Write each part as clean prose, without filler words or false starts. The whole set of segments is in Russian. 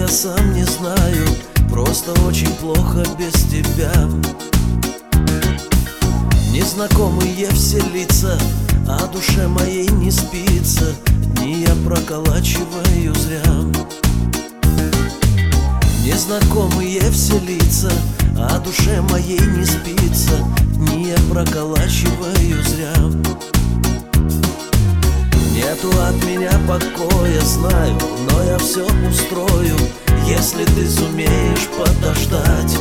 сам не знаю, просто очень плохо без тебя. Незнакомые все лица, а душе моей не спится, дни я проколачиваю зря. Незнакомые все лица, а душе моей не спится, дни я проколачиваю зря. Нету от меня покоя, знаю, но я все устрою, если ты сумеешь подождать.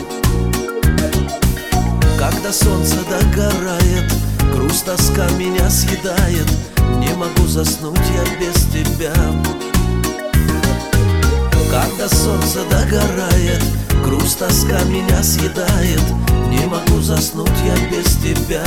Когда солнце догорает, грусть, тоска меня съедает, не могу заснуть я без тебя. Когда солнце догорает, грусть, тоска меня съедает, не могу заснуть я без тебя.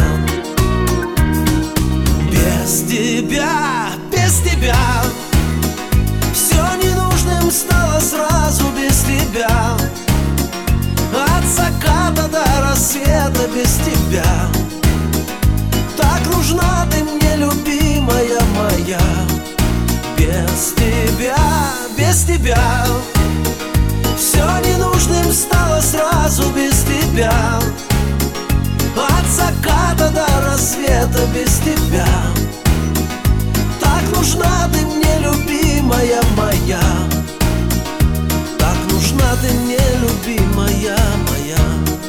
Без тебя, без тебя все ненужным стало сразу без тебя. От заката до рассвета без тебя. Так нужна ты мне, любимая моя. Без тебя, без тебя все ненужным стало сразу без тебя. От заката до рассвета без тебя. Так нужна ты мне, любимая моя. Так нужна ты мне, любимая моя.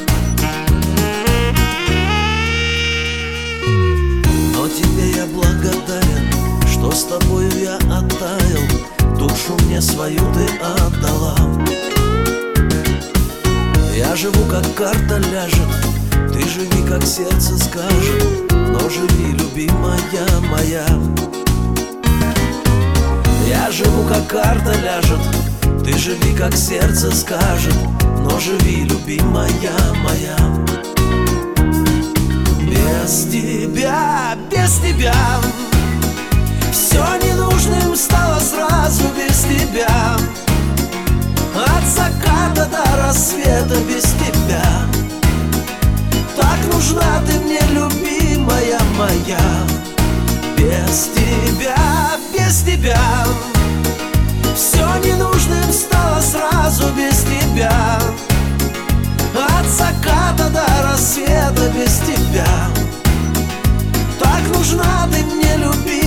Но тебе я благодарен, что с тобою я оттаял, душу мне свою ты отдала. Я живу, как карта ляжет, ты живи, как сердце скажет, но живи, любимая моя. Я живу, как карта ляжет, ты живи, как сердце скажет, но живи, любимая моя. Без тебя, без тебя все ненужным стало сразу без тебя. От заката до рассвета без тебя. Так нужна ты мне, любимая моя. Без тебя, без тебя все ненужным стало сразу без тебя. От заката до рассвета без тебя. Так нужна ты мне, любимая.